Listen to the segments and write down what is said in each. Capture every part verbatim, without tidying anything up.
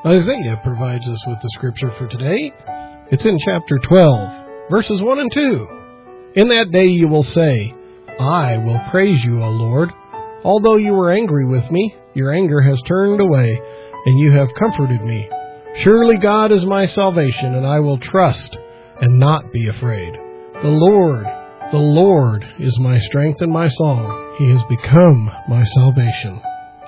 Isaiah provides us with the scripture for today. It's in chapter twelve, verses one and two. In that day you will say, I will praise you, O Lord. Although you were angry with me, your anger has turned away, and you have comforted me. Surely God is my salvation, and I will trust and not be afraid. The Lord, the Lord is my strength and my song. He has become my salvation.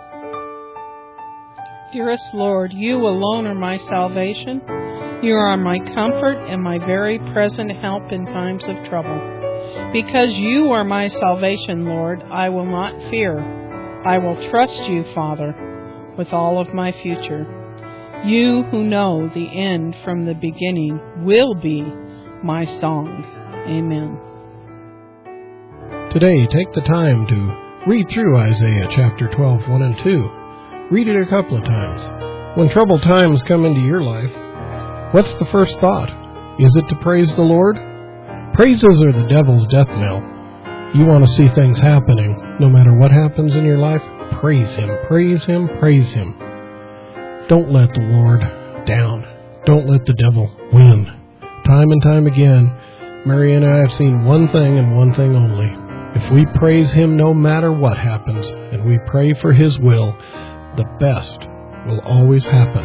Dearest Lord, you alone are my salvation. You are my comfort and my very present help in times of trouble. Because you are my salvation, Lord, I will not fear. I will trust you, Father, with all of my future. You who know the end from the beginning will be my song. Amen. Today, take the time to read through Isaiah chapter twelve, one and two. Read it a couple of times. When troubled times come into your life, what's the first thought? Is it to praise the Lord? Praises are the devil's death knell. You want to see things happening. No matter what happens in your life, praise Him, praise Him, praise Him. Don't let the Lord down. Don't let the devil win. Time and time again, Mary and I have seen one thing and one thing only. If we praise Him no matter what happens, and we pray for His will, the best will always happen.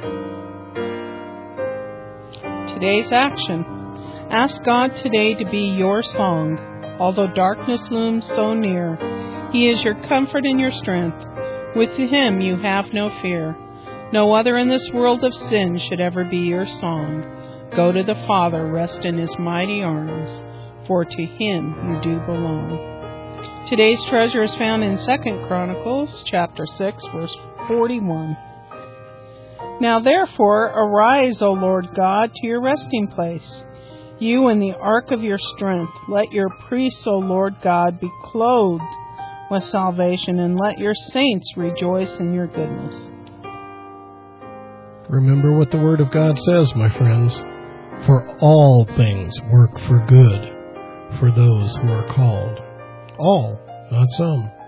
Today's action. Ask God today to be your song. Although darkness looms so near, He is your comfort and your strength. With Him you have no fear. No other in this world of sin should ever be your song. Go to the Father, rest in His mighty arms, for to Him you do belong. Today's treasure is found in Second Chronicles chapter six, verse forty-one. Now therefore arise, O Lord God, to your resting place, you in the ark of your strength. Let your priests, O Lord God, be clothed with salvation, and let your saints rejoice in your goodness. Remember what the Word of God says, my friends. For all things work for good for those who are called. All, not some.